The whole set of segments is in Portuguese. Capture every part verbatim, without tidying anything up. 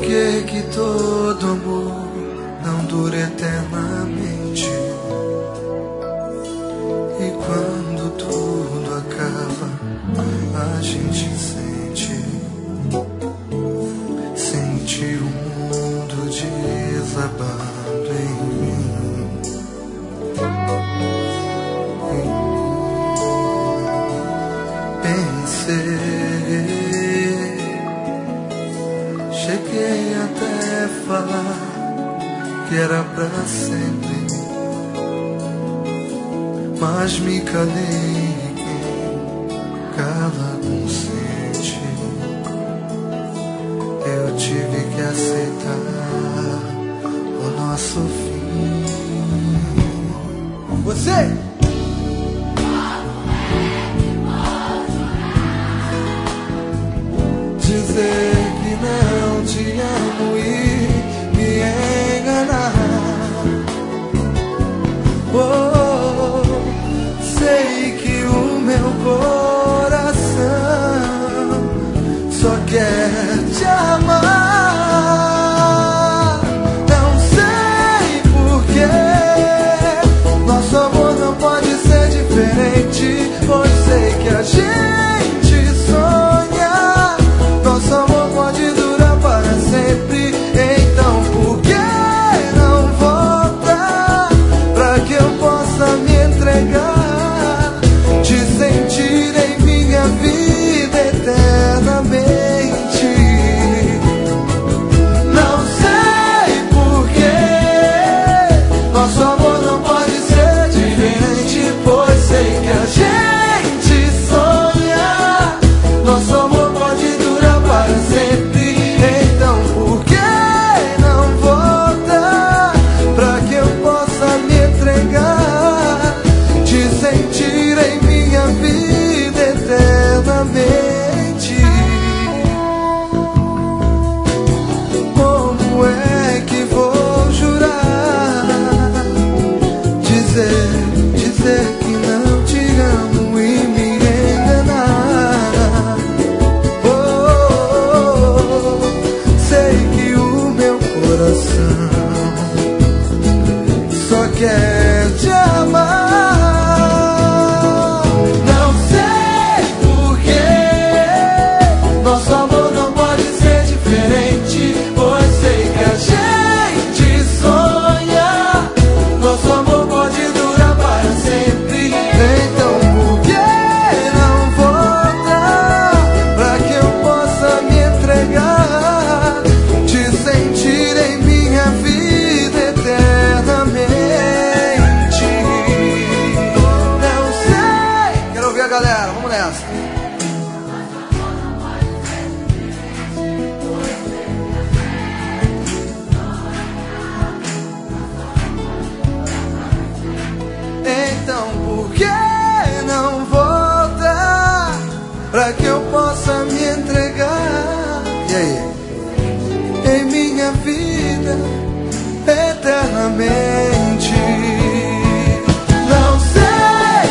que que todo amor não dura eternamente? E quando tudo acaba, a gente sente, sente o mundo desabando em mim. Pensei, cheguei até falar que era pra sempre, mas me calei. Quem cala consente. Eu tive que aceitar o nosso fim. Você! Dizer que não te amo e me enganar. Oh, sei que o meu coração só quer te amar. Não sei porquê nosso amor não pode ser diferente, pois sei que a gente sonha. Nosso amor pode durar para sempre. Então por que não volta pra que eu possa me entregar, te sentir em minha vida eternamente? Não sei por que nosso amor não pode ser diferente, pois sei que a gente sonha. Nosso amor pode durar para sempre. Então por que não volta pra que eu possa me entregar, te sentir em minha vida eternamente? Como é que vou jurar, dizer, dizer que não te amo e me enganar? Oh, sei que o meu coração só quer te amar. Não sei porquê nosso amor não pode ser diferente, pois sei que a gente sonha. Nosso amor pode durar para sempre. Então por que não volta pra que eu possa me entregar, te sentir em minha vida eternamente? Não sei. Quero ouvir a galera, vamos nessa. Então por que não volta pra que eu possa me entregar, e aí, em minha vida eternamente? Não sei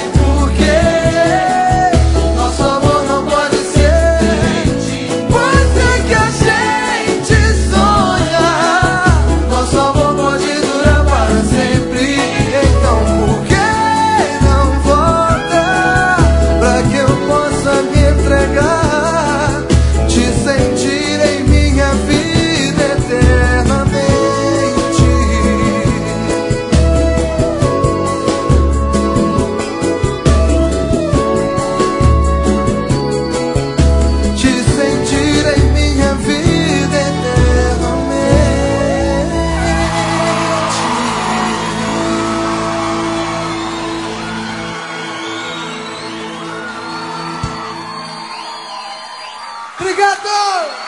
porquê nosso amor não pode ser diferente, pois sei que a gente sonha. Nosso amor pode durar para sempre. Então por que não volta pra que eu possa me entregar, te sentir em minha vida eternamente? Te sentir em minha vida eternamente. Obrigado!